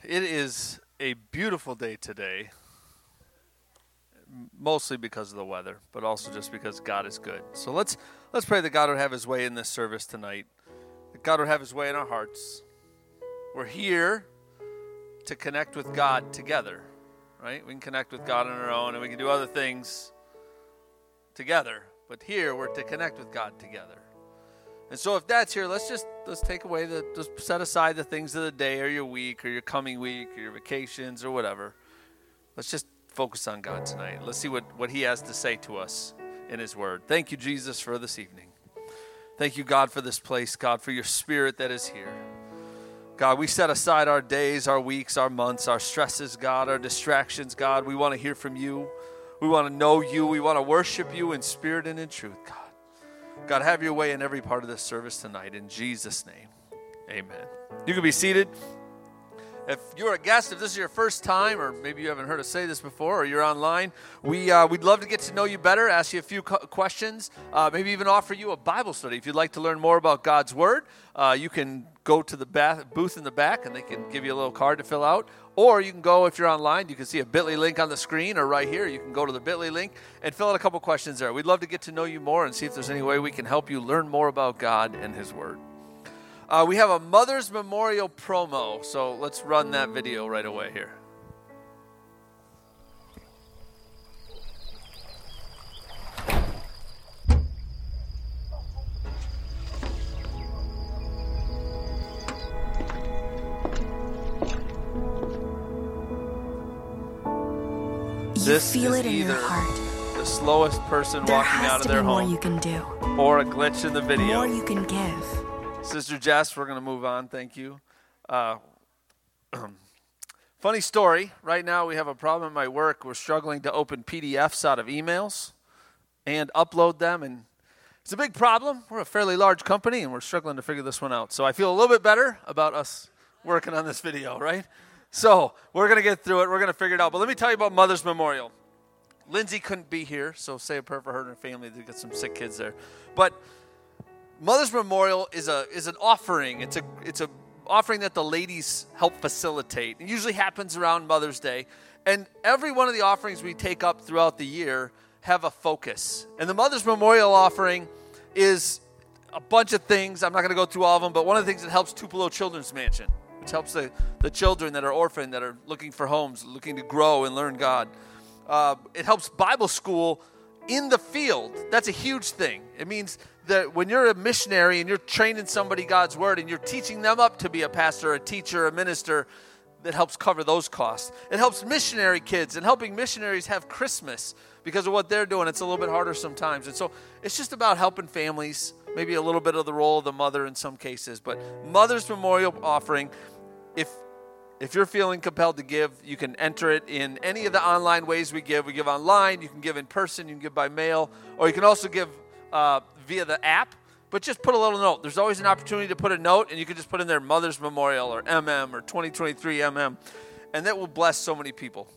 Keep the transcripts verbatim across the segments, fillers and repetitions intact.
It is a beautiful day today, mostly because of the weather, but also just because God is good. So let's let's pray that God would have his way in this service tonight, that God would have his way in our hearts. We're here to connect with God together, right? We can connect with God on our own, and we can do other things together, but here we're to connect with God together. And so if that's here, let's just let's take away the just set aside the things of the day or your week or your coming week or your vacations or whatever. Let's just focus on God tonight. Let's see what, what he has to say to us in his word. Thank you, Jesus, for this evening. Thank you, God, for this place, God, for your spirit that is here. God, we set aside our days, our weeks, our months, our stresses, God, our distractions, God. We want to hear from you. We want to know you. We want to worship you in spirit and in truth, God. God, have your way in every part of this service tonight. In Jesus' name, amen. You can be seated. If you're a guest, if this is your first time, or maybe you haven't heard us say this before, or you're online, we, uh, we'd love to get to know you better, ask you a few co- questions, uh, maybe even offer you a Bible study. If you'd like to learn more about God's Word, uh, you can go to the bath, booth in the back, and they can give you a little card to fill out. Or you can go, if you're online, you can see a bit dot l y link on the screen, or right here, you can go to the bit dot l y link and fill out a couple questions there. We'd love to get to know you more and see if there's any way we can help you learn more about God and his Word. Uh, we have a Mother's Memorial promo, so let's run that video right away here. You This feel is it in your either heart. the slowest person There walking has out of to their be more home, you can do, or a glitch in the video. more you can give. Sister Jess, we're going to move on. Thank you. Uh, funny story. Right now we have a problem at my work. We're struggling to open P D Fs out of emails and upload them. And it's a big problem. We're a fairly large company, and we're struggling to figure this one out. So I feel a little bit better about us working on this video, right? So we're going to get through it. We're going to figure it out. But let me tell you about Mother's Memorial. Lindsay couldn't be here, so say a prayer for her and her family. They've got some sick kids there. But Mother's Memorial is a is an offering. It's a it's a offering that the ladies help facilitate. It usually happens around Mother's Day. And every one of the offerings we take up throughout the year have a focus. And the Mother's Memorial offering is a bunch of things. I'm not going to go through all of them, but one of the things that helps Tupelo Children's Mansion, which helps the, the children that are orphaned, that are looking for homes, looking to grow and learn God. Uh, it helps Bible school in the field. That's a huge thing. It means that when you're a missionary and you're training somebody God's word and you're teaching them up to be a pastor, a teacher, a minister, that helps cover those costs. It helps missionary kids and helping missionaries have Christmas because of what they're doing. It's a little bit harder sometimes. And so it's just about helping families, maybe a little bit of the role of the mother in some cases. But Mother's Memorial offering, if If you're feeling compelled to give, you can enter it in any of the online ways we give. We give online, you can give in person, you can give by mail, or you can also give uh, via the app. But just put a little note. There's always an opportunity to put a note, and you can just put in there Mother's Memorial or M M or twenty twenty-three M M, and that will bless so many people.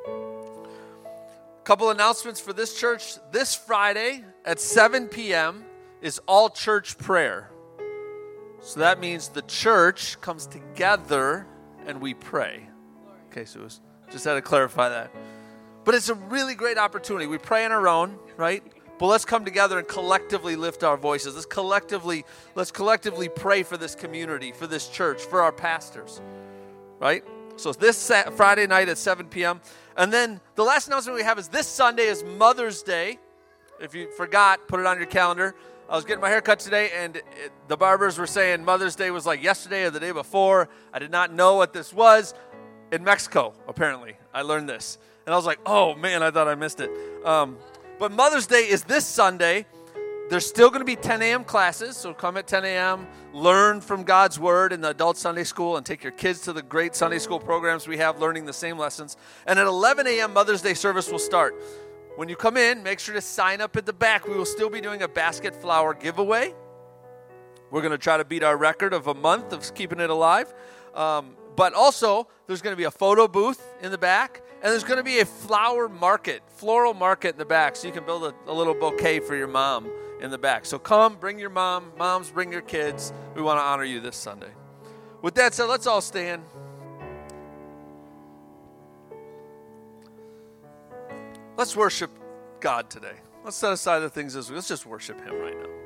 Couple announcements for this church. This Friday at seven p.m. is all church prayer. So that means the church comes together and we pray. Okay, so just had to clarify that. But it's a really great opportunity. We pray on our own, right? But let's come together and collectively lift our voices. Let's collectively, let's collectively pray for this community, for this church, for our pastors, right? So it's this Friday night at seven p.m. And then the last announcement we have is this Sunday is Mother's Day. If you forgot, put it on your calendar. I was getting my hair cut today, and it, the barbers were saying Mother's Day was like yesterday or the day before. I did not know what this was. In Mexico, apparently. I learned this. And I was like, oh, man, I thought I missed it. Um, but Mother's Day is this Sunday. There's still going to be ten a.m. classes, so come at ten a.m., learn from God's Word in the adult Sunday school, and take your kids to the great Sunday school programs we have learning the same lessons. And at eleven a.m., Mother's Day service will start. When you come in, make sure to sign up at the back. We will still be doing a basket flower giveaway. We're going to try to beat our record of a month of keeping it alive. Um, but also, there's going to be a photo booth in the back, and there's going to be a flower market, floral market in the back, so you can build a, a little bouquet for your mom in the back. So come, bring your mom. Moms, bring your kids. We want to honor you this Sunday. With that said, let's all stand. let's worship God today. Let's set aside the things this week. Let's just worship him right now.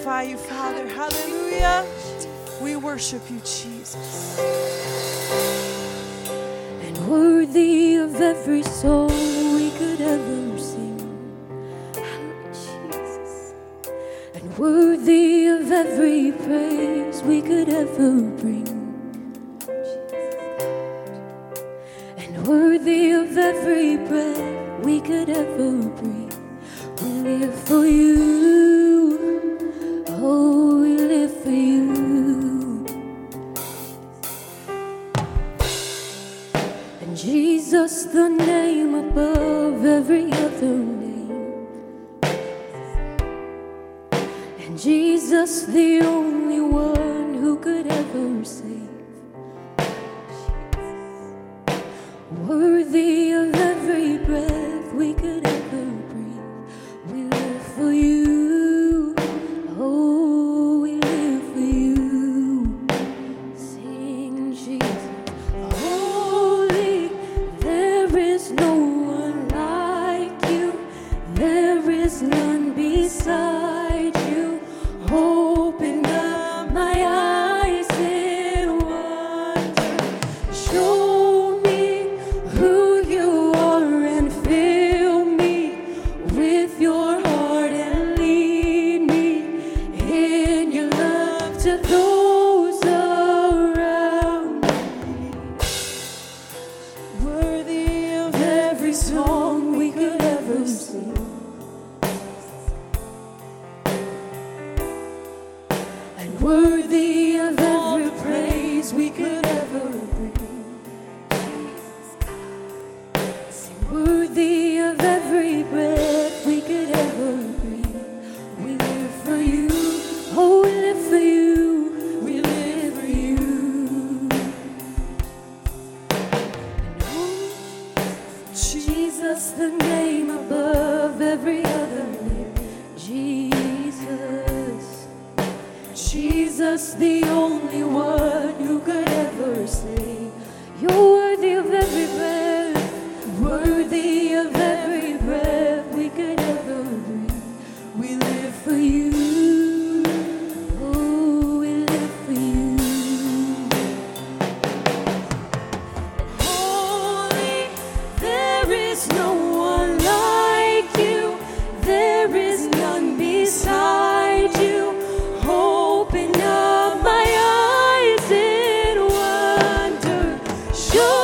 magnify you, Father. Hallelujah. We worship you, Jesus. And worthy of every song we could ever sing, Jesus. And worthy of every praise we could ever bring, and worthy of every breath we could ever breathe. We live for you, oh, we live for you. And Jesus, the name above every other name, and Jesus, the only one who could ever save. Worthy of every breath we could ever breathe. We live for you, oh, we live for you. Sing Jesus, holy, there is no one like you, there is none beside you. Open up my eyes in wonder, show me who you are and fill me with your heart and lead me in your love to those around me. Worthy of every song we could ever sing, and worthy of every praise we could ever bring. Worthy of every breath we could ever breathe. We live for you, oh, we live for you, we live for you. And oh, Jesus, the name above every other name. Jesus, Jesus, the only one who could ever save. You're worthy of every breath, worthy of every breath we could ever breathe. We live for you, oh, we live for you. Holy, there is no one like you, there is none beside you. Open up my eyes in wonder, show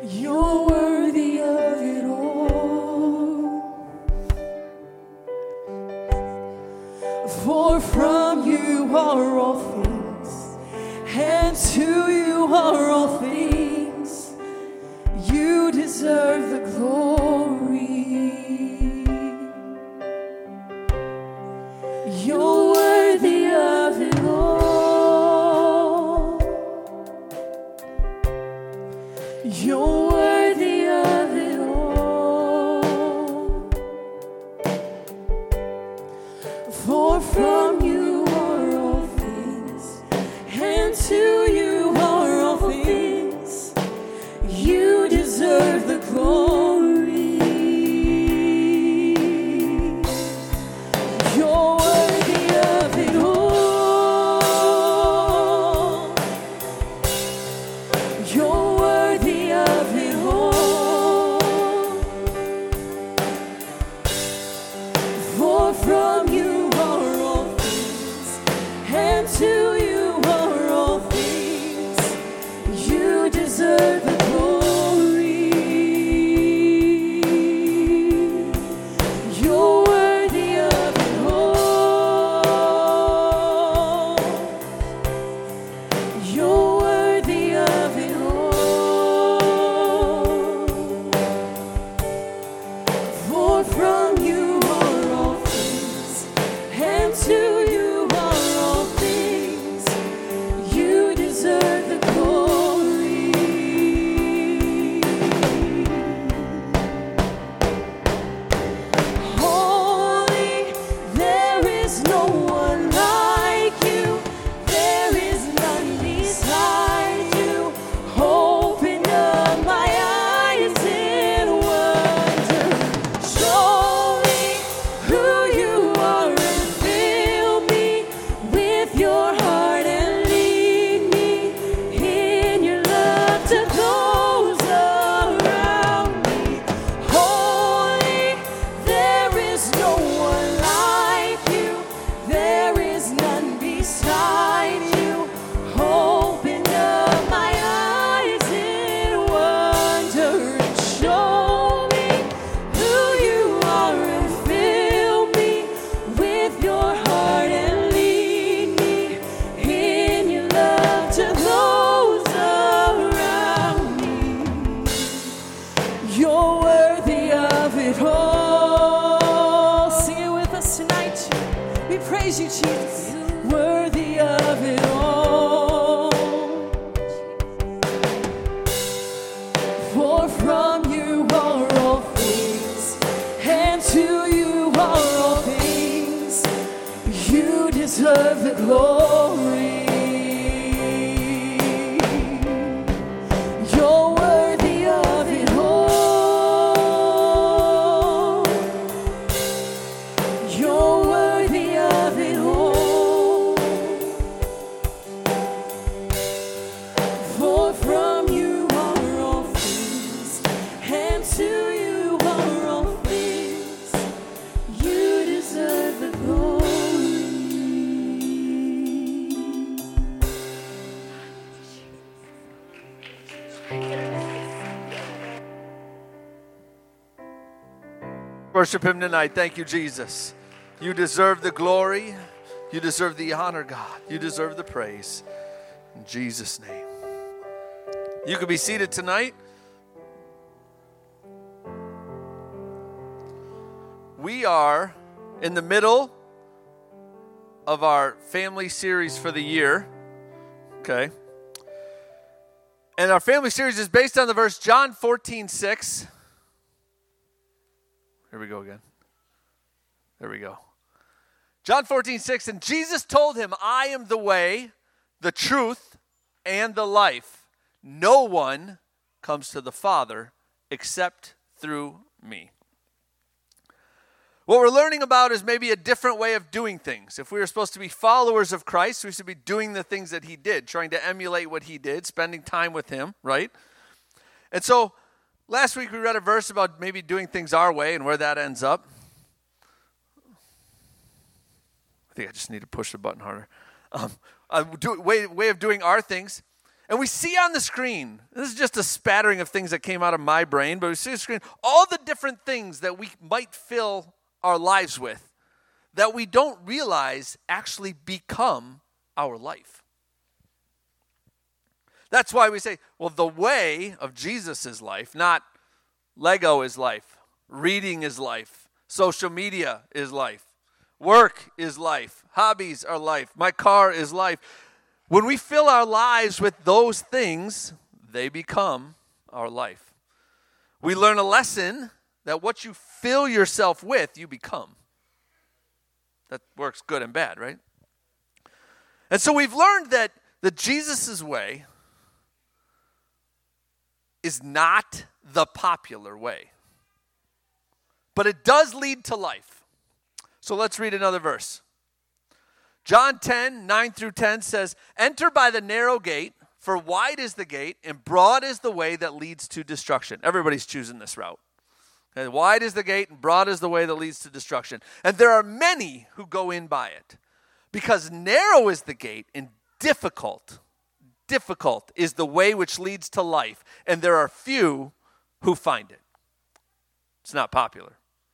You're worthy of it all. For from you are all things, and to you are all things. You deserve the glory. You're worthy of it all. You're worthy of it all. For from you are all things, and to you are all things. You deserve the glory. You're worthy of it all. You're worthy of it all. For from you are all things, and to you are all things. You deserve the glory. You're worthy of it all. You're worthy of it all. For from you are all things, and to you are all things. You deserve the glory. Holy, there is no one like you. There is none beside you. Open up my eyes in wonder. Show me who you are and fill me with your heart and lead me in your love to those around me. Holy, there is no one like you. There is none beside you. Open up my eyes in wonder and show me who you are and fill me with your heart and lead me in your love to those around me. You're worthy of it all. Sing it with us tonight. We praise you, Jesus. Worthy of it all. For from you are all things, and to you are all things. You deserve the glory. You're worthy of it all. You're worthy of it all. For from you are all things, and to you are all things. You deserve the glory. Worship him tonight. Thank you, Jesus. You deserve the glory. You deserve the honor, God. You deserve the praise. In Jesus' name. You can be seated tonight. We are in the middle of our family series for the year. Okay. And our family series is based on the verse John fourteen six. Here we go again. There we go. John fourteen six. And Jesus told him, I am the way, the truth, and the life. No one comes to the Father except through me. What we're learning about is maybe a different way of doing things. If we were supposed to be followers of Christ, we should be doing the things that he did, trying to emulate what he did, spending time with him, right? And so last week we read a verse about maybe doing things our way and where that ends up. I think I just need to push the button harder. Um, a do, way, way of doing our things. And we see on the screen, this is just a spattering of things that came out of my brain, but we see on the screen all the different things that we might fill our lives with that we don't realize actually become our life. That's why we say, well, the way of Jesus is life, not Lego is life, reading is life, social media is life, work is life, hobbies are life, my car is life. When we fill our lives with those things, they become our life. We learn a lesson that what you fill yourself with, you become. That works good and bad, right? And so we've learned that the Jesus' way is not the popular way. But it does lead to life. So let's read another verse. John ten, nine through ten says, "Enter by the narrow gate, for wide is the gate, and broad is the way that leads to destruction." Everybody's choosing this route. Okay, wide is the gate, and broad is the way that leads to destruction. And there are many who go in by it. Because narrow is the gate, and difficult, difficult is the way which leads to life, and there are few who find it. It's not popular.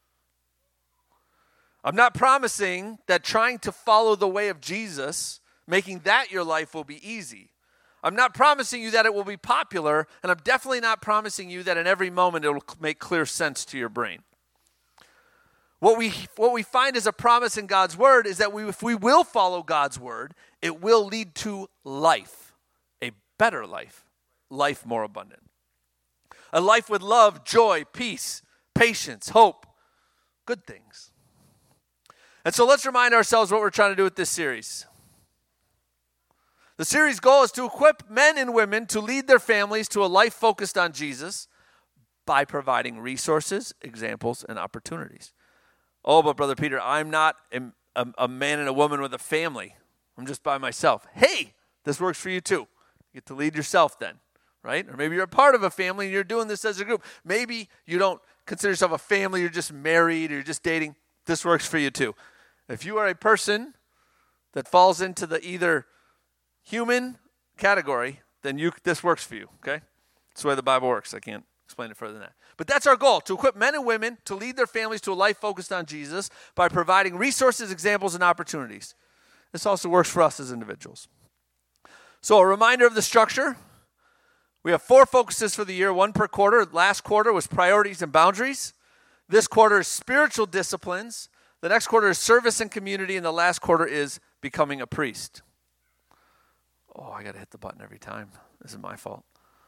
I'm not promising that trying to follow the way of Jesus, making that your life will be easy. I'm not promising you that it will be popular, and I'm definitely not promising you that in every moment it will make clear sense to your brain. What we, what we find as a promise in God's word is that we, if we will follow God's word, it will lead to life, a better life, life more abundant. A life with love, joy, peace, patience, hope, good things. And so let's remind ourselves what we're trying to do with this series. The series goal is to equip men and women to lead their families to a life focused on Jesus by providing resources, examples, and opportunities. Oh, but Brother Peter, I'm not a, a, a man and a woman with a family. I'm just by myself. Hey, this works for you too. You get to lead yourself then, right? Or maybe you're a part of a family and you're doing this as a group. Maybe you don't consider yourself a family, you're just married or you're just dating. This works for you too. If you are a person that falls into the either human category, then you this works for you, okay? That's the way the Bible works. I can't explain it further than that. But that's our goal, to equip men and women to lead their families to a life focused on Jesus by providing resources, examples, and opportunities. This also works for us as individuals. So a reminder of the structure. We have four focuses for the year, one per quarter. Last quarter was priorities and boundaries. This quarter is spiritual disciplines. The next quarter is service and community, and the last quarter is becoming a priest. Oh, I got to hit the button every time. This is my fault.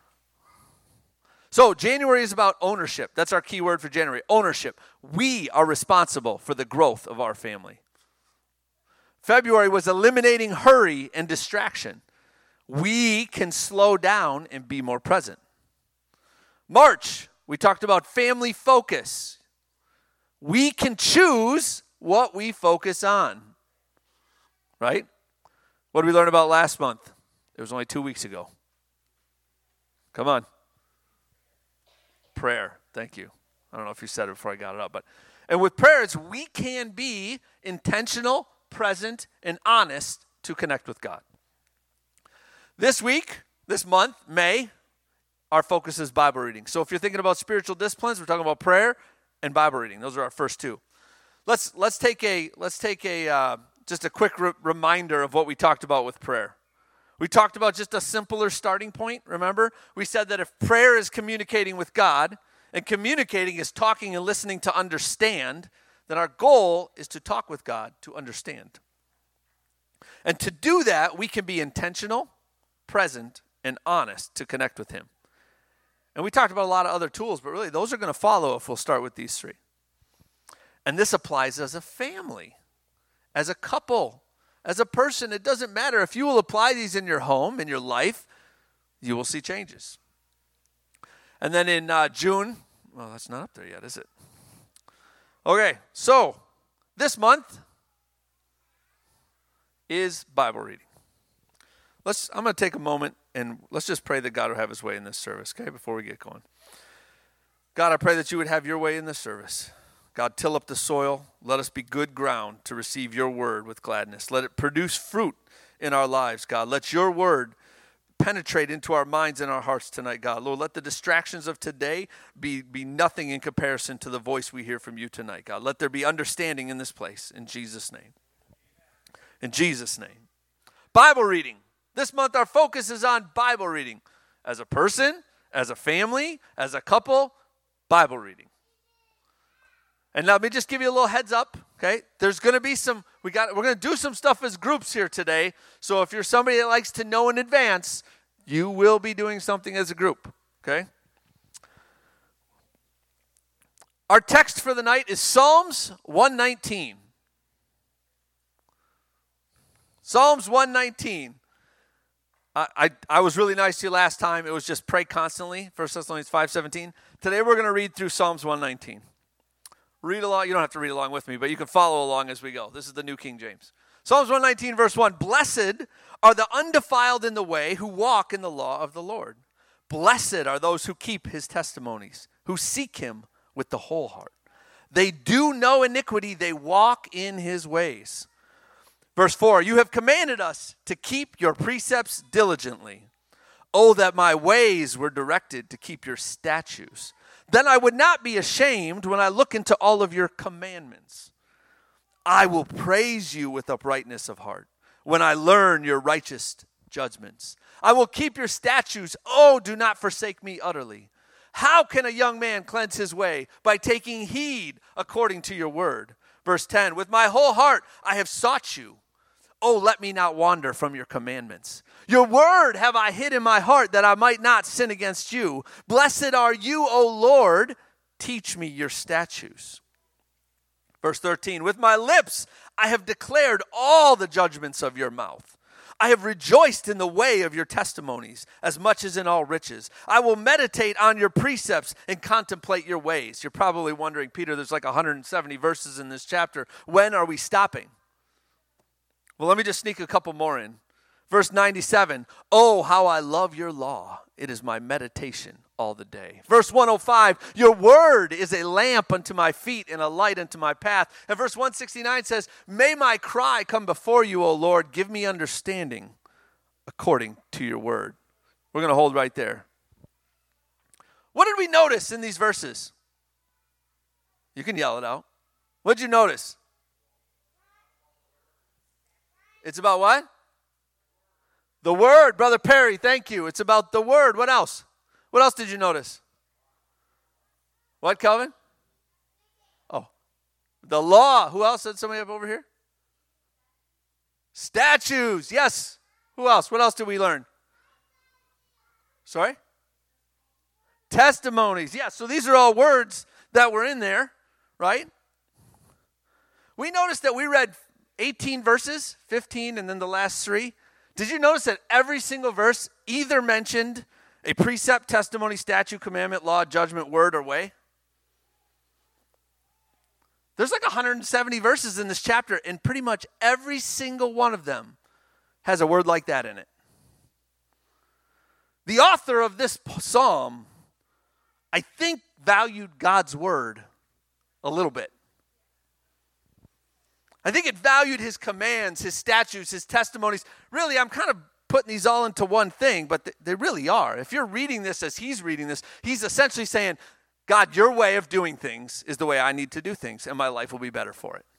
So January is about ownership. That's our key word for January, ownership. We are responsible for the growth of our family. February was eliminating hurry and distraction. We can slow down and be more present. March, we talked about family focus. We can choose what we focus on, right? What did we learn about last month? It was only two weeks ago. Come on. Prayer. Thank you. I don't know if you said it before I got it up, but and with prayers, we can be intentional, present, and honest to connect with God. This week, this month, May, our focus is Bible reading. So if you're thinking about spiritual disciplines, we're talking about prayer and Bible reading. Those are our first two. Let's let's take a let's take a uh, just a quick re- reminder of what we talked about with prayer. We talked about just a simpler starting point. Remember, we said that if prayer is communicating with God and communicating is talking and listening to understand, then our goal is to talk with God to understand. And to do that, we can be intentional, present, and honest to connect with Him. And we talked about a lot of other tools, but really those are going to follow if we'll start with these three. And this applies as a family, as a couple, as a person. It doesn't matter. If you will apply these in your home, in your life, you will see changes. And then in uh, June, well, that's not up there yet, is it? Okay, so this month is Bible reading. Let's. I'm going to take a moment and let's just pray that God will have His way in this service, okay, before we get going. God, I pray that you would have your way in this service. God, till up the soil. Let us be good ground to receive your word with gladness. Let it produce fruit in our lives, God. Let your word penetrate into our minds and our hearts tonight, God. Lord, let the distractions of today be, be nothing in comparison to the voice we hear from you tonight, God. Let there be understanding in this place, in Jesus' name. In Jesus' name. Bible reading. This month our focus is on Bible reading. As a person, as a family, as a couple, Bible reading. And let me just give you a little heads up, okay? There's going to be some, we got, we're going to do some stuff as groups here today. So if you're somebody that likes to know in advance, you will be doing something as a group, okay? Our text for the night is Psalms one nineteen. Psalms one nineteen. I, I, I was really nice to you last time. It was just pray constantly, First Thessalonians five seventeen. Today we're going to read through Psalms one nineteen. Read along. You don't have to read along with me, but you can follow along as we go. This is the New King James. Psalms one nineteen, verse one. Blessed are the undefiled in the way who walk in the law of the Lord. Blessed are those who keep his testimonies, who seek him with the whole heart. They do no iniquity. They walk in his ways. Verse four. You have commanded us to keep your precepts diligently. Oh, that my ways were directed to keep your statutes. Then I would not be ashamed when I look into all of your commandments. I will praise you with uprightness of heart when I learn your righteous judgments. I will keep your statutes. Oh, do not forsake me utterly. How can a young man cleanse his way? By taking heed according to your word. Verse ten, with my whole heart I have sought you. Oh, let me not wander from your commandments. Your word have I hid in my heart that I might not sin against you. Blessed are you, O Lord. Teach me your statutes. Verse thirteen, with my lips I have declared all the judgments of your mouth. I have rejoiced in the way of your testimonies as much as in all riches. I will meditate on your precepts and contemplate your ways. You're probably wondering, Peter, there's like one hundred seventy verses in this chapter. When are we stopping? Well, let me just sneak a couple more in. Verse ninety-seven, oh, how I love your law. It is my meditation all the day. Verse one oh five, your word is a lamp unto my feet and a light unto my path. And verse one sixty-nine says, may my cry come before you, O Lord. Give me understanding according to your word. We're going to hold right there. What did we notice in these verses? You can yell it out. What did you notice? It's about what? The word. Brother Perry, thank you. It's about the word. What else? What else did you notice? What, Calvin? Oh, the law. Who else? Did somebody up over here? Statutes. Yes. Who else? What else did we learn? Sorry? Testimonies. Yeah, so these are all words that were in there, right? We noticed that we read eighteen verses, fifteen, and then the last three. Did you notice that every single verse either mentioned a precept, testimony, statute, commandment, law, judgment, word, or way? There's like one hundred seventy verses in this chapter, and pretty much every single one of them has a word like that in it. The author of this psalm, I think, valued God's word a little bit. I think it valued his commands, his statutes, his testimonies. Really, I'm kind of putting these all into one thing, but they really are. If you're reading this as he's reading this, he's essentially saying, God, your way of doing things is the way I need to do things, and my life will be better for it.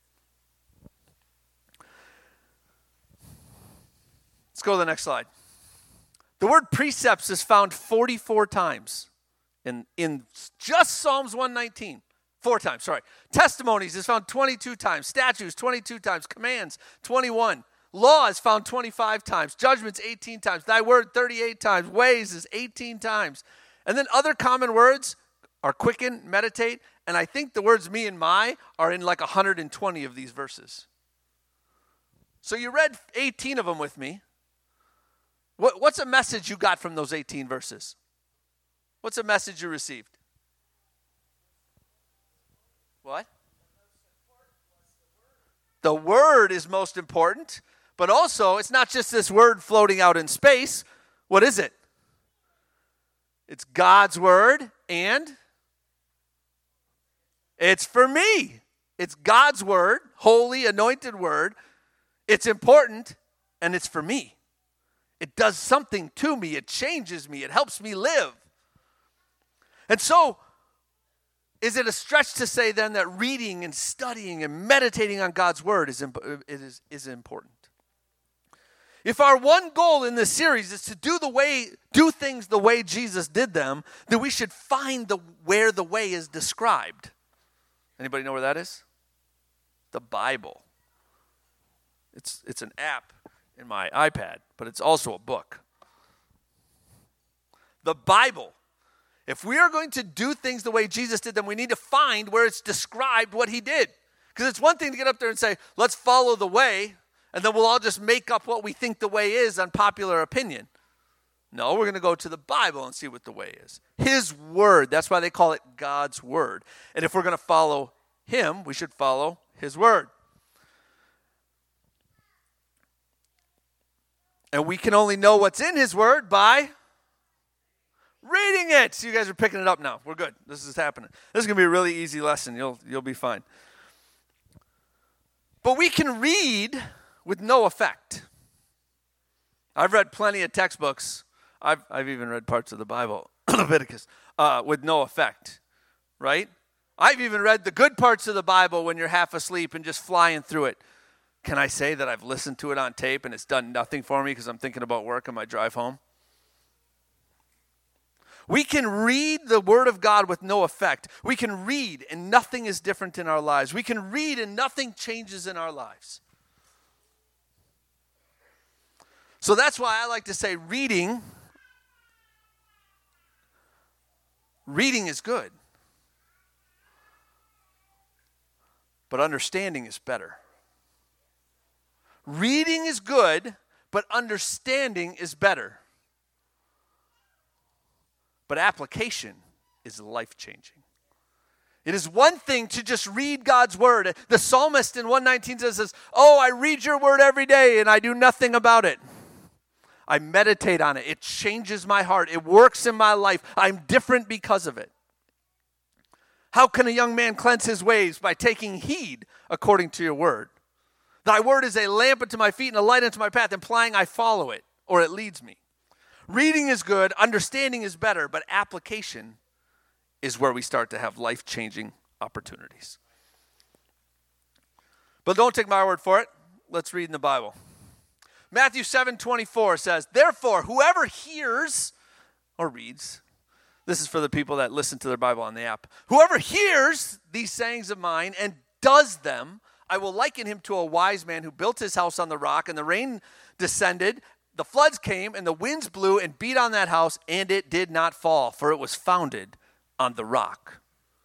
Let's go to the next slide. The word precepts is found forty-four times in, in just Psalms one nineteen. Four times, sorry. Testimonies is found twenty-two times. Statutes, twenty-two times. Commands, twenty-one. Law is found twenty-five times. Judgments, eighteen times. Thy word, thirty-eight times. Ways is eighteen times. And then other common words are quicken, meditate, and I think the words me and my are in like one hundred twenty of these verses. So you read eighteen of them with me. What, what's a message you got from those eighteen verses? What's a message you received? What? The word is most important, but also it's not just this word floating out in space. What is it? It's God's word, and it's for me. It's God's word, holy, anointed word. It's important, and it's for me. It does something to me. It changes me. It helps me live. And so, is it a stretch to say then that reading and studying and meditating on God's word is, imp- it is, is important? If our one goal in this series is to do the way, do things the way Jesus did them, then we should find the where the way is described. Anybody know where that is? The Bible. It's it's an app in my iPad, but it's also a book. The Bible. If we are going to do things the way Jesus did them, we need to find where it's described what he did. Because it's one thing to get up there and say, let's follow the way, and then we'll all just make up what we think the way is on popular opinion. No, we're going to go to the Bible and see what the way is. His word. That's why they call it God's word. And if we're going to follow him, we should follow his word. And we can only know what's in his word by reading it. So you guys are picking it up now. We're good. This is happening. This is going to be a really easy lesson. You'll you'll be fine. But we can read with no effect. I've read plenty of textbooks. I've I've even read parts of the Bible, Leviticus, uh, with no effect, right? I've even read the good parts of the Bible when you're half asleep and just flying through it. Can I say that I've listened to it on tape and it's done nothing for me because I'm thinking about work on my drive home? We can read the Word of God with no effect. We can read and nothing is different in our lives. We can read and nothing changes in our lives. So that's why I like to say reading, reading is good. But understanding is better. Reading is good, but understanding is better. But application is life-changing. It is one thing to just read God's word. The psalmist in one nineteen says, oh, I read your word every day and I do nothing about it. I meditate on it. It changes my heart. It works in my life. I'm different because of it. How can a young man cleanse his ways? By taking heed according to your word. Thy word is a lamp unto my feet and a light unto my path, implying I follow it, or it leads me. Reading is good, understanding is better, but application is where we start to have life-changing opportunities. But don't take my word for it. Let's read in the Bible. Matthew seven twenty-four says, therefore, whoever hears or reads, this is for the people that listen to their Bible on the app, whoever hears these sayings of mine and does them, I will liken him to a wise man who built his house on the rock, and the rain descended, the floods came, and the winds blew and beat on that house, and it did not fall, for it was founded on the rock.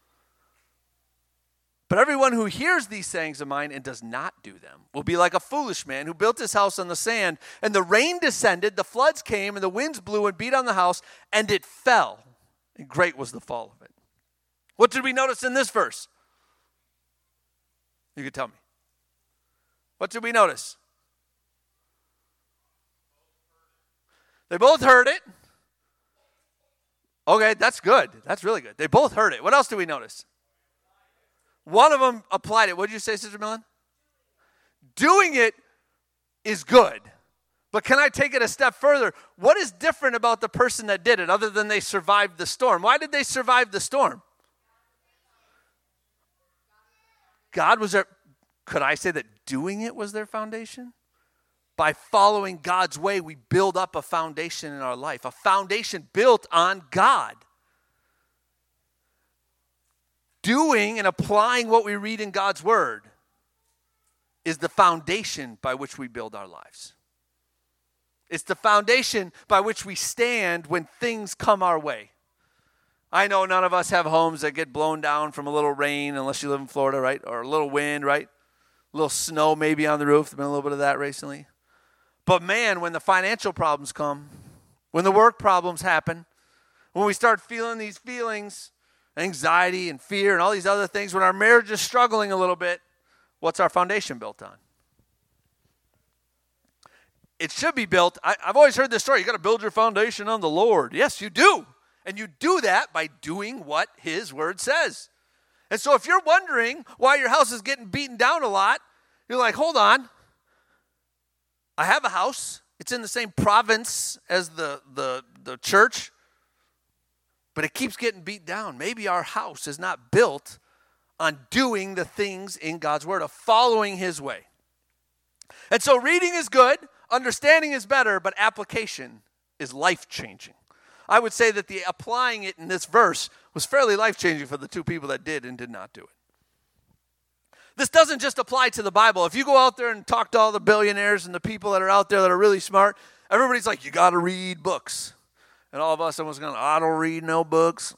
But everyone who hears these sayings of mine and does not do them will be like a foolish man who built his house on the sand, and the rain descended, the floods came, and the winds blew and beat on the house, and it fell, and great was the fall of it. What did we notice in this verse? You could tell me. What did we notice? They both heard it. Okay, that's good. That's really good. They both heard it. What else did we notice? One of them applied it. What did you say, Sister Millen? Doing it is good. But can I take it a step further? What is different about the person that did it other than they survived the storm? Why did they survive the storm? God was there. Could I say that doing it was their foundation? By following God's way, we build up a foundation in our life, a foundation built on God. Doing and applying what we read in God's word is the foundation by which we build our lives. It's the foundation by which we stand when things come our way. I know none of us have homes that get blown down from a little rain unless you live in Florida, right? Or a little wind, right? A little snow maybe on the roof. There's been a little bit of that recently. But man, when the financial problems come, when the work problems happen, when we start feeling these feelings, anxiety and fear and all these other things, when our marriage is struggling a little bit, what's our foundation built on? It should be built, I, I've always heard this story, you got to build your foundation on the Lord. Yes, you do. And you do that by doing what his word says. And so if you're wondering why your house is getting beaten down a lot, you're like, hold on. I have a house. It's in the same province as the, the, the church, but it keeps getting beat down. Maybe our house is not built on doing the things in God's word, of following his way. And so reading is good, understanding is better, but application is life-changing. I would say that the applying it in this verse was fairly life-changing for the two people that did and did not do it. This doesn't just apply to the Bible. If you go out there and talk to all the billionaires and the people that are out there that are really smart, everybody's like, you got to read books. And all of us, someone's going, I don't read no books.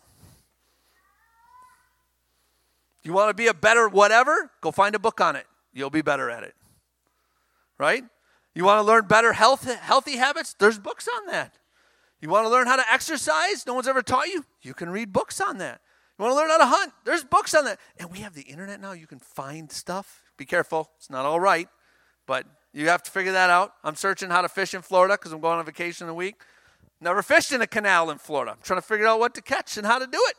You want to be a better whatever? Go find a book on it. You'll be better at it. Right? You want to learn better health, healthy habits? There's books on that. You want to learn how to exercise? No one's ever taught you? You can read books on that. You want to learn how to hunt? There's books on that. And we have the internet now. You can find stuff. Be careful. It's not all right. But you have to figure that out. I'm searching how to fish in Florida because I'm going on vacation in a week. Never fished in a canal in Florida. I'm trying to figure out what to catch and how to do it.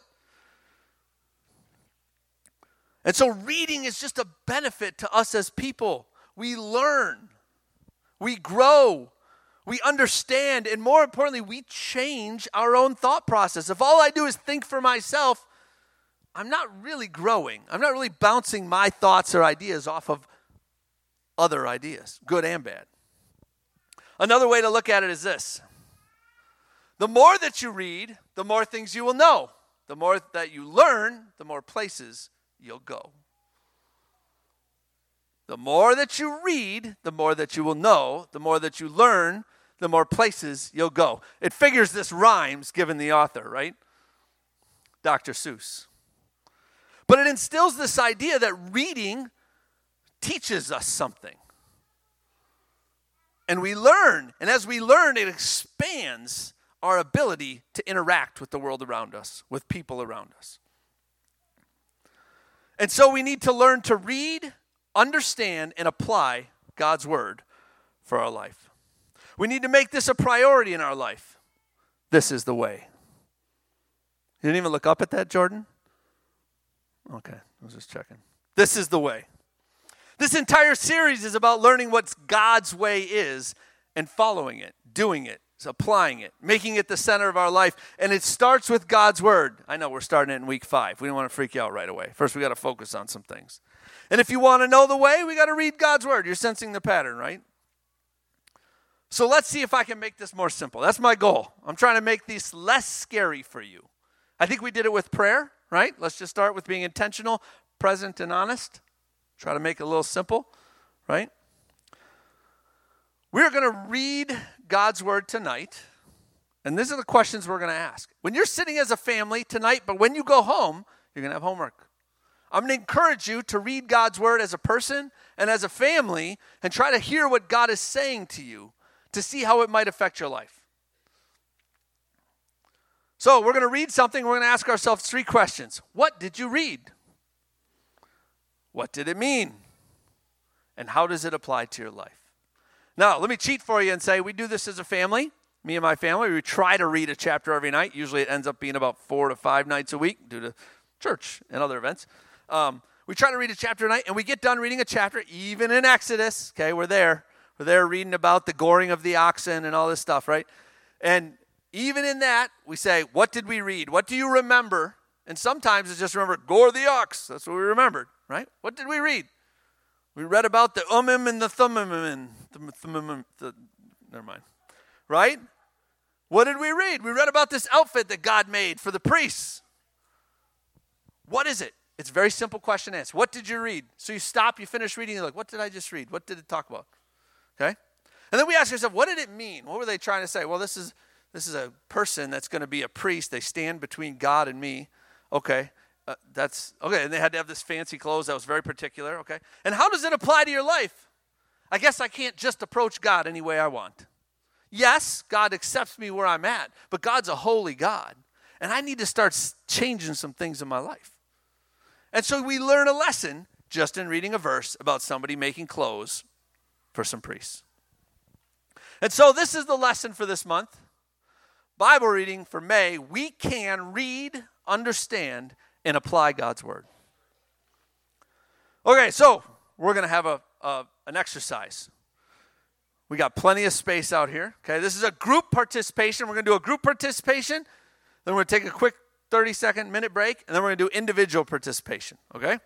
And so reading is just a benefit to us as people. We learn. We grow. We understand. And more importantly, we change our own thought process. If all I do is think for myself, I'm not really growing. I'm not really bouncing my thoughts or ideas off of other ideas, good and bad. Another way to look at it is this. The more that you read, the more things you will know. The more that you learn, the more places you'll go. The more that you read, the more that you will know. The more that you learn, the more places you'll go. It figures this rhymes given the author, right? Doctor Seuss. But it instills this idea that reading teaches us something. And we learn. And as we learn, it expands our ability to interact with the world around us, with people around us. And so we need to learn to read, understand, and apply God's word for our life. We need to make this a priority in our life. This is the way. You didn't even look up at that, Jordan? Okay, I was just checking. This is the way. This entire series is about learning what God's way is and following it, doing it, applying it, making it the center of our life. And it starts with God's word. I know we're starting it in week five. We don't want to freak you out right away. First, we got to focus on some things. And if you want to know the way, we got to read God's word. You're sensing the pattern, right? So let's see if I can make this more simple. That's my goal. I'm trying to make these less scary for you. I think we did it with prayer, right? Let's just start with being intentional, present, and honest. Try to make it a little simple, right? We're going to read God's word tonight, and these are the questions we're going to ask. When you're sitting as a family tonight, but when you go home, you're going to have homework. I'm going to encourage you to read God's word as a person and as a family and try to hear what God is saying to you to see how it might affect your life. So we're going to read something. We're going to ask ourselves three questions. What did you read? What did it mean? And how does it apply to your life? Now, let me cheat for you and say we do this as a family. Me and my family, we try to read a chapter every night. Usually it ends up being about four to five nights a week due to church and other events. Um, we try to read a chapter a night, and we get done reading a chapter, even in Exodus. Okay, we're there. We're there reading about the goring of the oxen and all this stuff, right? And even in that, we say, what did we read? What do you remember? And sometimes it's just remember, gore the ox. That's what we remembered, right? What did we read? We read about the ummim and the thummim and the, thummim, the, never mind, right? What did we read? We read about this outfit that God made for the priests. What is it? It's a very simple question to answer. What did you read? So you stop, you finish reading, you're like, what did I just read? What did it talk about? Okay? And then we ask ourselves, what did it mean? What were they trying to say? Well, this is this is a person that's going to be a priest. They stand between God and me. Okay. Uh, that's, okay, and they had to have this fancy clothes that was very particular, okay? And how does it apply to your life? I guess I can't just approach God any way I want. Yes, God accepts me where I'm at, but God's a holy God, and I need to start changing some things in my life. And so we learn a lesson just in reading a verse about somebody making clothes for some priests. And so this is the lesson for this month. Bible reading for May. We can read, understand, and apply God's word. Okay, so we're going to have a, a an exercise. We got plenty of space out here. Okay, this is a group participation. We're going to do a group participation. Then we're going to take a quick thirty-second minute break, and then we're going to do individual participation. Okay?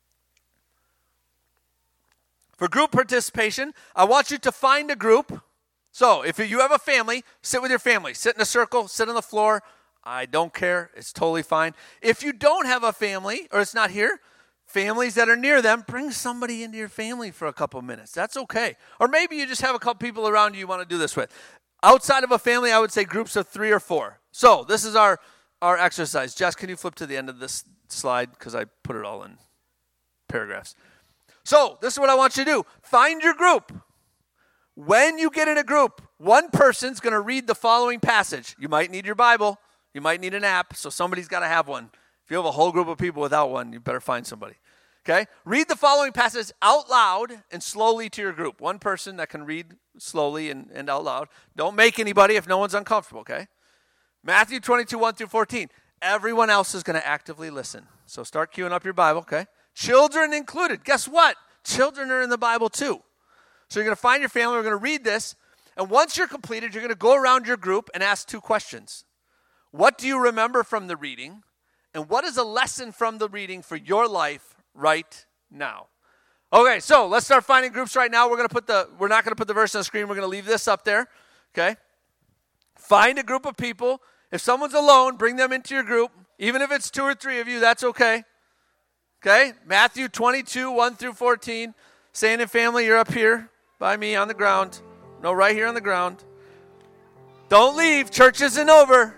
For group participation, I want you to find a group. So if you have a family, sit with your family. Sit in a circle, sit on the floor. I don't care. It's totally fine. If you don't have a family, or it's not here, families that are near them, bring somebody into your family for a couple minutes. That's okay. Or maybe you just have a couple people around you you want to do this with. Outside of a family, I would say groups of three or four. So this is our, our exercise. Jess, can you flip to the end of this slide? Because I put it all in paragraphs. So this is what I want you to do. Find your group. When you get in a group, one person's going to read the following passage. You might need your Bible. You might need an app, so somebody's got to have one. If you have a whole group of people without one, you better find somebody. Okay? Read the following passage out loud and slowly to your group. One person that can read slowly and, and out loud. Don't make anybody if no one's uncomfortable, okay? Matthew twenty-two, one through fourteen. Everyone else is going to actively listen. So start queuing up your Bible, okay? Children included. Guess what? Children are in the Bible too. So you're going to find your family. We're going to read this. And once you're completed, you're going to go around your group and ask two questions. What do you remember from the reading? And what is a lesson from the reading for your life right now? Okay, so let's start finding groups right now. We're going to put the, we're not going to put the verse on the screen. We're going to leave this up there, okay? Find a group of people. If someone's alone, bring them into your group. Even if it's two or three of you, that's okay. Okay, Matthew twenty-two, one through fourteen. Saying and family, you're up here by me on the ground. No, right here on the ground. Don't leave. Church isn't over.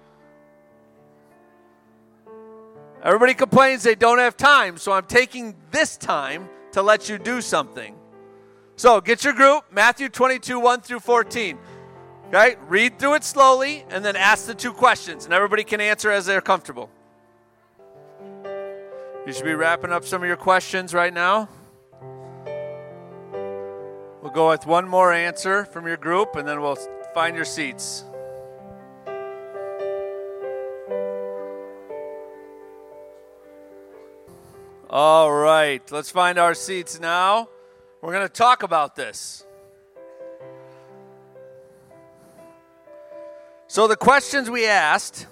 Everybody complains they don't have time, so I'm taking this time to let you do something. So get your group, Matthew twenty-two, one through fourteen. Okay, read through it slowly and then ask the two questions, and everybody can answer as they're comfortable. You should be wrapping up some of your questions right now. We'll go with one more answer from your group, and then we'll find your seats. All right, let's find our seats now. We're going to talk about this. So the questions we asked,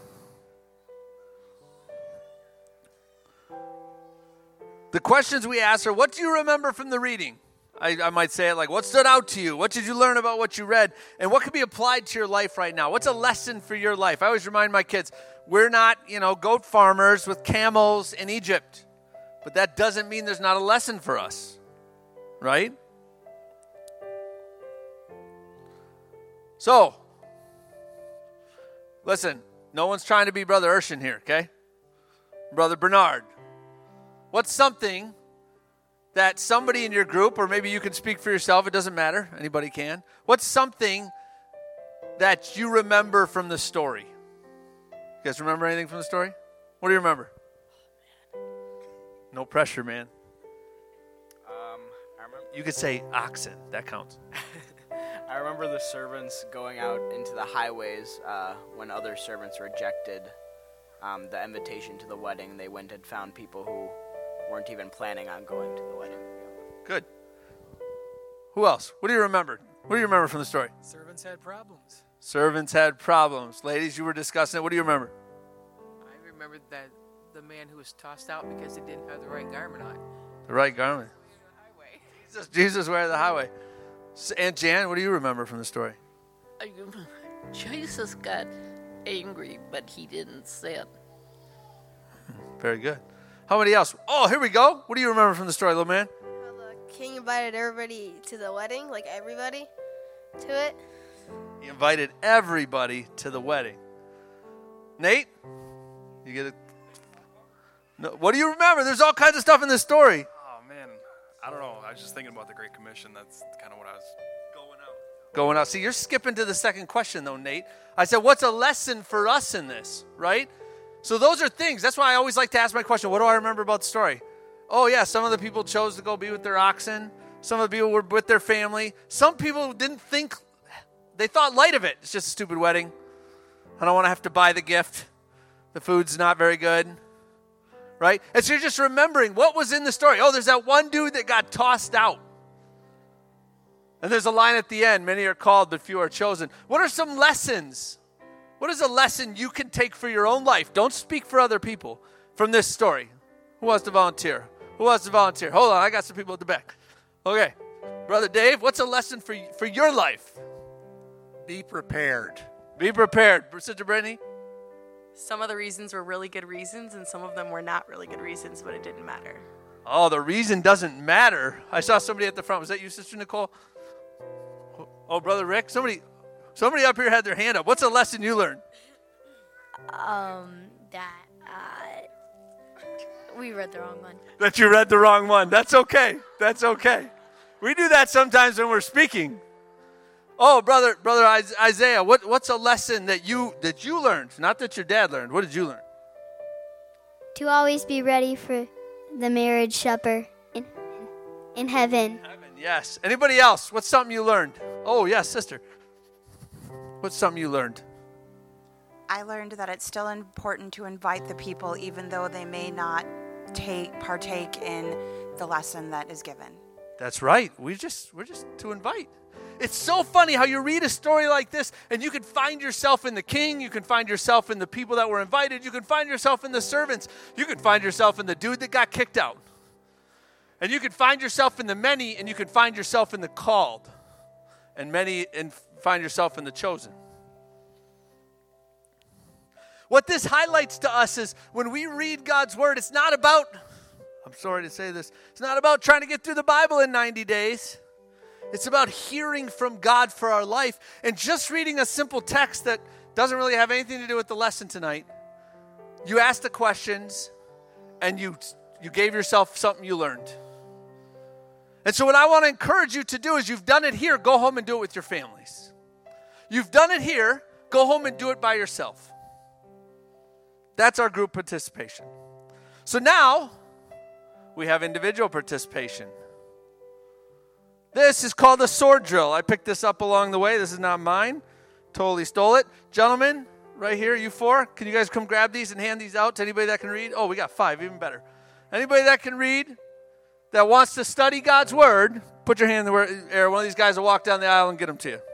the questions we asked are, what do you remember from the reading? I, I might say it like, what stood out to you? What did you learn about what you read? And what can be applied to your life right now? What's a lesson for your life? I always remind my kids, we're not, you know, goat farmers with camels in Egypt. But that doesn't mean there's not a lesson for us, right? So, listen, no one's trying to be Brother Urshan here, okay? Brother Bernard. What's something that somebody in your group, or maybe you can speak for yourself, it doesn't matter, anybody can. What's something that you remember from the story? You guys remember anything from the story? What do you remember? No pressure, man. Um, I remember. You could say oxen. That counts. I remember the servants going out into the highways uh, when other servants rejected um, the invitation to the wedding. They went and found people who weren't even planning on going to the wedding. Good. Who else? What do you remember? What do you remember from the story? Servants had problems. Servants had problems. Ladies, you were discussing it. What do you remember? I remembered that the man who was tossed out because he didn't have the right garment on. The right garment. Jesus, Jesus were the highway. Aunt Jan, what do you remember from the story? Jesus got angry, but he didn't sin. Very good. How many else? Oh, here we go. What do you remember from the story, little man? How the king invited everybody to the wedding, like everybody to it. He invited everybody to the wedding. Nate, you get it? No, what do you remember? There's all kinds of stuff in this story. Oh, man. I don't know. I was just thinking about the Great Commission. That's kind of what I was going out. Going out. See, you're skipping to the second question, though, Nate. I said, what's a lesson for us in this, right? So those are things. That's why I always like to ask my question, what do I remember about the story? Oh, yeah, some of the people chose to go be with their oxen. Some of the people were with their family. Some people didn't think, they thought light of it. It's just a stupid wedding. I don't want to have to buy the gift. The food's not very good. Right? And so you're just remembering what was in the story. Oh, there's that one dude that got tossed out. And there's a line at the end, many are called, but few are chosen. What are some lessons? What is a lesson you can take for your own life? Don't speak for other people from this story. Who wants to volunteer? Who wants to volunteer? Hold on, I got some people at the back. Okay. Brother Dave, what's a lesson for, for your life? Be prepared. Be prepared. Sister Brittany? Some of the reasons were really good reasons, and some of them were not really good reasons, but it didn't matter. Oh, the reason doesn't matter. I saw somebody at the front. Was that you, Sister Nicole? Oh, Brother Rick? Somebody somebody up here had their hand up. What's a lesson you learned? Um, that, uh, we read the wrong one. That you read the wrong one. That's okay. That's okay. We do that sometimes when we're speaking. Oh, brother, brother Isaiah, what, what's a lesson that you that you learned? Not that your dad learned. What did you learn? To always be ready for the marriage supper in in heaven. Heaven, yes. Anybody else? What's something you learned? Oh, yes, sister. What's something you learned? I learned that it's still important to invite the people even though they may not take partake in the lesson that is given. That's right. We just we're just to invite. It's so funny how you read a story like this and you can find yourself in the king, you can find yourself in the people that were invited, you can find yourself in the servants, you can find yourself in the dude that got kicked out. And you can find yourself in the many, and you can find yourself in the called. And many, and find yourself in the chosen. What this highlights to us is when we read God's word, it's not about, I'm sorry to say this, it's not about trying to get through the Bible in ninety days. It's about hearing from God for our life. And just reading a simple text that doesn't really have anything to do with the lesson tonight. You asked the questions, and you you gave yourself something you learned. And so what I want to encourage you to do is you've done it here, go home and do it with your families. You've done it here, go home and do it by yourself. That's our group participation. So now, we have individual participation. This is called a sword drill. I picked this up along the way. This is not mine. Totally stole it. Gentlemen, right here, you four, can you guys come grab these and hand these out to anybody that can read? Oh, we got five, even better. Anybody that can read, that wants to study God's word, put your hand in the air. One of these guys will walk down the aisle and get them to you.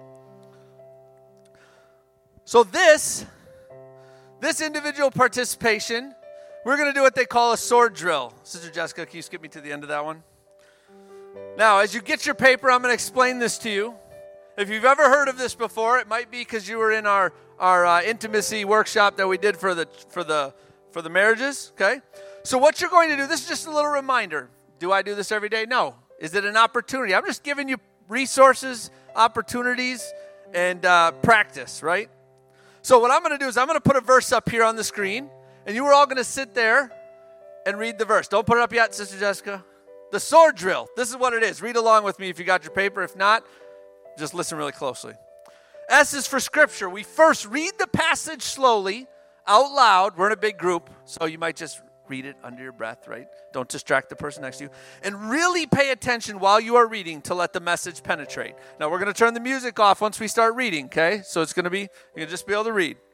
So this, this individual participation, we're going to do what they call a sword drill. Sister Jessica, can you skip me to the end of that one? Now, as you get your paper, I'm going to explain this to you. If you've ever heard of this before, it might be because you were in our our uh, intimacy workshop that we did for the for the for the marriages. Okay, so what you're going to do. This is just a little reminder. Do I do this every day? No. Is it an opportunity? I'm just giving you resources, opportunities, and uh, practice. Right. So what I'm going to do is I'm going to put a verse up here on the screen, and you are all going to sit there and read the verse. Don't put it up yet, Sister Jessica. The sword drill. This is what it is. Read along with me if you got your paper. If not, just listen really closely. S is for scripture. We first read the passage slowly, out loud. We're in a big group, so you might just read it under your breath, right? Don't distract the person next to you. And really pay attention while you are reading to let the message penetrate. Now, we're going to turn the music off once we start reading, okay? So it's going to be, you're going to just be able to read.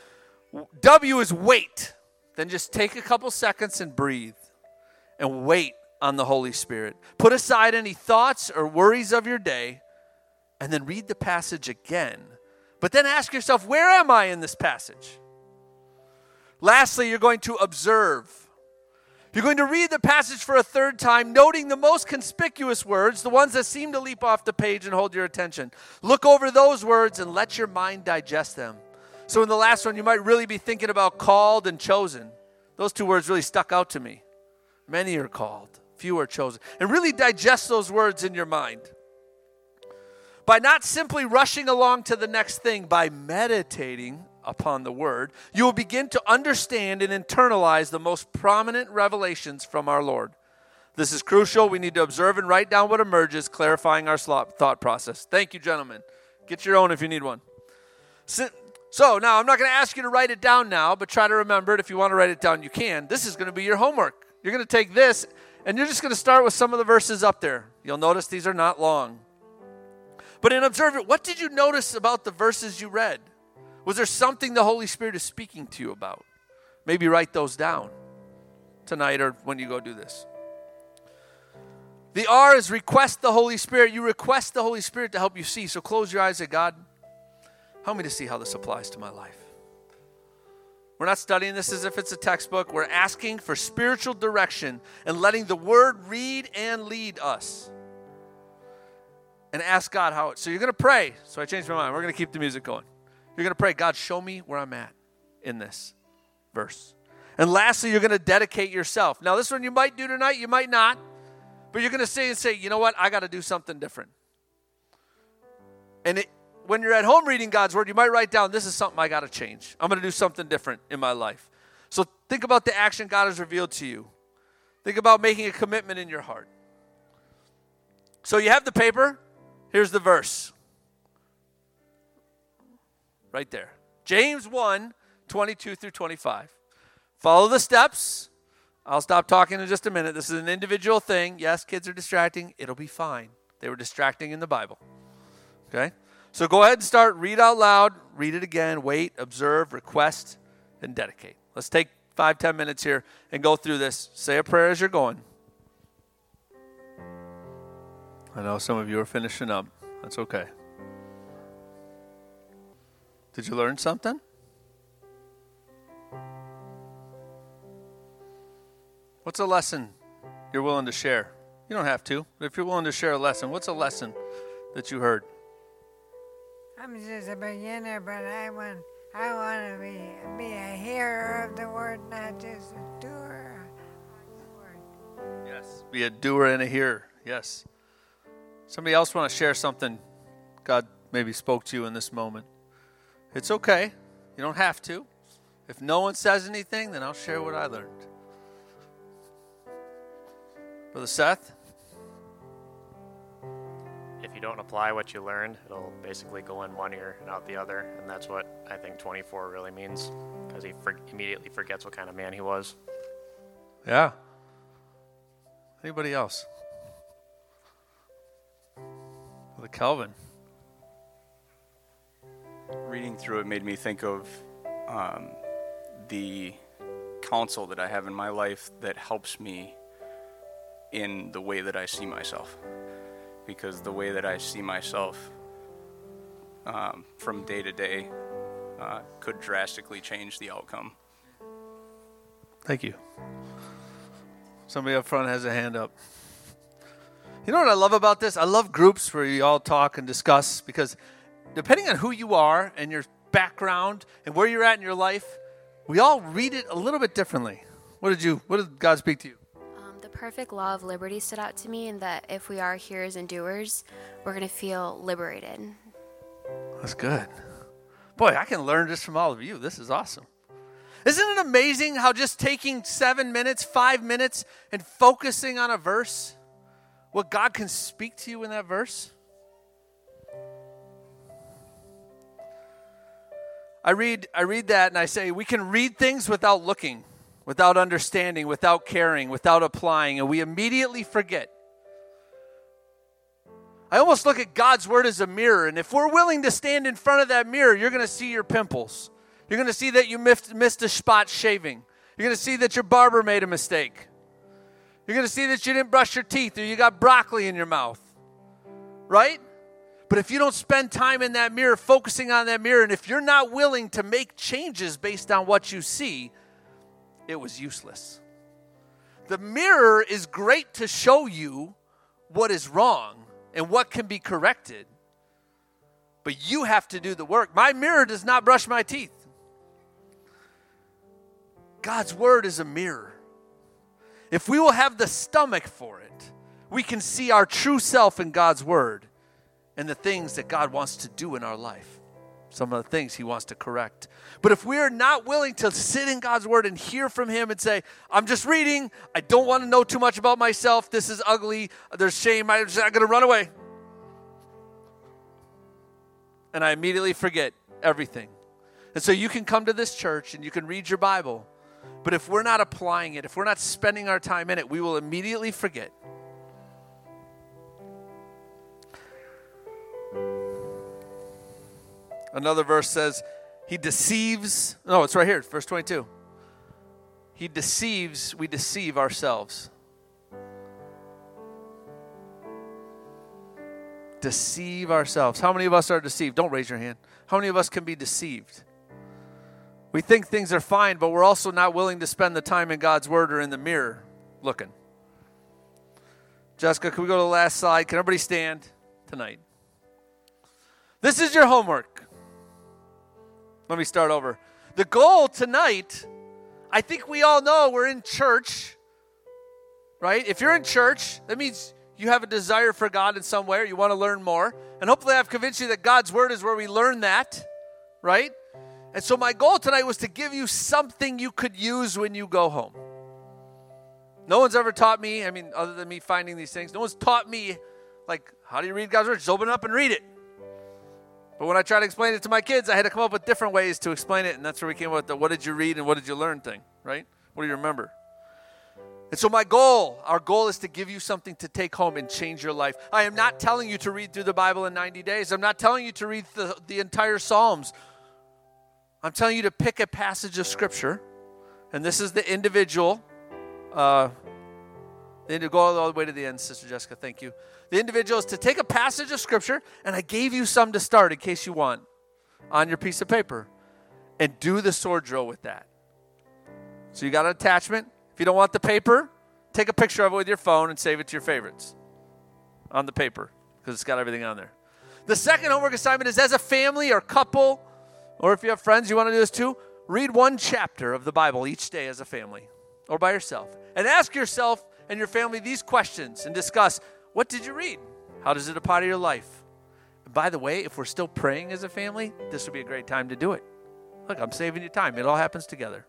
W is wait. Then just take a couple seconds and breathe. And wait on the Holy Spirit. Put aside any thoughts or worries of your day, and then read the passage again. But then ask yourself, where am I in this passage? Lastly, you're going to observe. You're going to read the passage for a third time, noting the most conspicuous words, the ones that seem to leap off the page and hold your attention. Look over those words and let your mind digest them. So in the last one, you might really be thinking about called and chosen. Those two words really stuck out to me. Many are called, few are chosen. And really digest those words in your mind. By not simply rushing along to the next thing, by meditating upon the word, you will begin to understand and internalize the most prominent revelations from our Lord. This is crucial. We need to observe and write down what emerges, clarifying our thought process. Thank you, gentlemen. Get your own if you need one. So now, I'm not going to ask you to write it down now, but try to remember it. If you want to write it down, you can. This is going to be your homework. You're going to take this, and you're just going to start with some of the verses up there. You'll notice these are not long. But in observing, what did you notice about the verses you read? Was there something the Holy Spirit is speaking to you about? Maybe write those down tonight or when you go do this. The R is request the Holy Spirit. You request the Holy Spirit to help you see. So close your eyes at God. Help me to see how this applies to my life. We're not studying this as if it's a textbook. We're asking for spiritual direction and letting the Word read and lead us. And ask God how it. So you're going to pray. So I changed my mind. We're going to keep the music going. You're going to pray, God, show me where I'm at in this verse. And lastly, you're going to dedicate yourself. Now, this one you might do tonight, you might not. But you're going to say and say, you know what? I got to do something different. And it, when you're at home reading God's Word, you might write down, this is something I got to change. I'm going to do something different in my life. So think about the action God has revealed to you. Think about making a commitment in your heart. So you have the paper. Here's the verse. Right there. James one, twenty-two through twenty-five. Follow the steps. I'll stop talking in just a minute. This is an individual thing. Yes, kids are distracting. It'll be fine. They were distracting in the Bible. Okay? So go ahead and start. Read out loud. Read it again. Wait, observe, request, and dedicate. Let's take five, ten minutes here and go through this. Say a prayer as you're going. I know some of you are finishing up. That's okay. Did you learn something? What's a lesson you're willing to share? You don't have to, but if you're willing to share a lesson, what's a lesson that you heard? I'm just a beginner, but I want I want to be be a hearer of the word, not just a doer of the word. Yes, be a doer and a hearer. Yes. Somebody else want to share something God maybe spoke to you in this moment? It's okay. You don't have to. If no one says anything, then I'll share what I learned. Brother Seth? If you don't apply what you learned, it'll basically go in one ear and out the other. And that's what I think twenty-four really means, because he for- immediately forgets what kind of man he was. Yeah. Anybody else? Brother Calvin? Reading through it made me think of um, the counsel that I have in my life that helps me in the way that I see myself. Because the way that I see myself um, from day to day uh, could drastically change the outcome. Thank you. Somebody up front has a hand up. You know what I love about this? I love groups where you all talk and discuss, because depending on who you are and your background and where you're at in your life, we all read it a little bit differently. What did you? What did God speak to you? Um, the perfect law of liberty stood out to me, in that if we are hearers and doers, we're going to feel liberated. That's good. Boy, I can learn just from all of you. This is awesome. Isn't it amazing how just taking seven minutes, five minutes, and focusing on a verse, what God can speak to you in that verse? I read I read that and I say, we can read things without looking, without understanding, without caring, without applying, and we immediately forget. I almost look at God's word as a mirror, and if we're willing to stand in front of that mirror, you're going to see your pimples. You're going to see that you missed, missed a spot shaving. You're going to see that your barber made a mistake. You're going to see that you didn't brush your teeth, or you got broccoli in your mouth. Right? But if you don't spend time in that mirror, focusing on that mirror, and if you're not willing to make changes based on what you see, it was useless. The mirror is great to show you what is wrong and what can be corrected. But you have to do the work. My mirror does not brush my teeth. God's word is a mirror. If we will have the stomach for it, we can see our true self in God's word and the things that God wants to do in our life. Some of the things he wants to correct. But if we are not willing to sit in God's word and hear from him and say, I'm just reading, I don't want to know too much about myself, this is ugly, there's shame, I'm just going to run away. And I immediately forget everything. And so you can come to this church and you can read your Bible, but if we're not applying it, if we're not spending our time in it, we will immediately forget. Another verse says, he deceives, no, it's right here, verse twenty-two. He deceives, we deceive ourselves. Deceive ourselves. How many of us are deceived? Don't raise your hand. How many of us can be deceived? We think things are fine, but we're also not willing to spend the time in God's word or in the mirror looking. Jessica, can we go to the last slide? Can everybody stand tonight? This is your homework. Let me start over. The goal tonight, I think we all know we're in church, right? If you're in church, that means you have a desire for God in some way, or you want to learn more. And hopefully I've convinced you that God's word is where we learn that, right? And so my goal tonight was to give you something you could use when you go home. No one's ever taught me, I mean, other than me finding these things, no one's taught me, like, how do you read God's word? Just open it up and read it. But when I tried to explain it to my kids, I had to come up with different ways to explain it, and that's where we came up with the what did you read and what did you learn thing, right? What do you remember? And so my goal, our goal is to give you something to take home and change your life. I am not telling you to read through the Bible in ninety days. I'm not telling you to read the, the entire Psalms. I'm telling you to pick a passage of Scripture, and this is the individual. Uh, then to go all the way to the end, Sister Jessica, thank you. The individual is to take a passage of Scripture, and I gave you some to start in case you want, on your piece of paper, and do the sword drill with that. So you got an attachment. If you don't want the paper, take a picture of it with your phone and save it to your favorites on the paper because it's got everything on there. The second homework assignment is as a family or couple, or if you have friends, you want to do this too, read one chapter of the Bible each day as a family or by yourself. And ask yourself and your family these questions and discuss, what did you read? How does it apply to your life? And by the way, if we're still praying as a family, this would be a great time to do it. Look, I'm saving you time. It all happens together.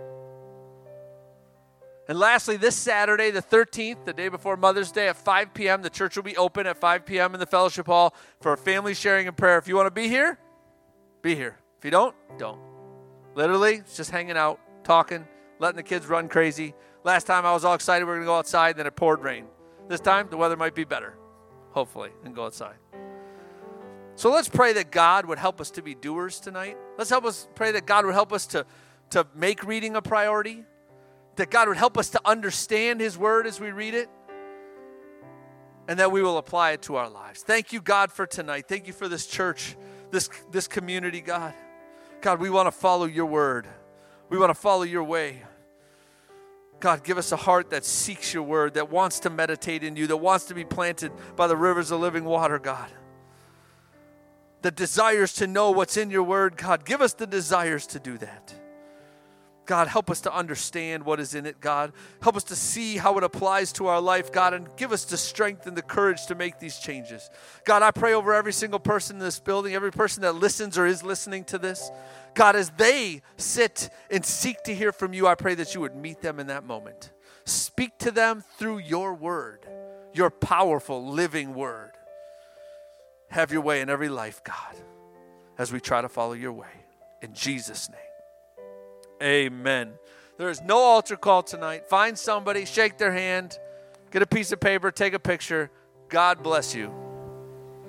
And lastly, this Saturday, the thirteenth, the day before Mother's Day at five p.m., the church will be open at five p.m. in the fellowship hall for a family sharing and prayer. If you want to be here, be here. If you don't, don't. Literally, it's just hanging out, talking, letting the kids run crazy. Last time I was all excited we were going to go outside, and then it poured rain. This time, the weather might be better, hopefully, and go outside. So let's pray that God would help us to be doers tonight. Let's help us pray that God would help us to, to make reading a priority, that God would help us to understand His Word as we read it, and that we will apply it to our lives. Thank you, God, for tonight. Thank you for this church, this, this community, God. God, we want to follow your Word. We want to follow your way. God, give us a heart that seeks your Word, that wants to meditate in you, that wants to be planted by the rivers of living water, God. That desires to know what's in your Word, God. Give us the desires to do that. God, help us to understand what is in it, God. Help us to see how it applies to our life, God, and give us the strength and the courage to make these changes. God, I pray over every single person in this building, every person that listens or is listening to this. God, as they sit and seek to hear from you, I pray that you would meet them in that moment. Speak to them through your word, your powerful, living word. Have your way in every life, God, as we try to follow your way. In Jesus' name. Amen. There is no altar call tonight. Find somebody, shake their hand, get a piece of paper, take a picture. God bless you.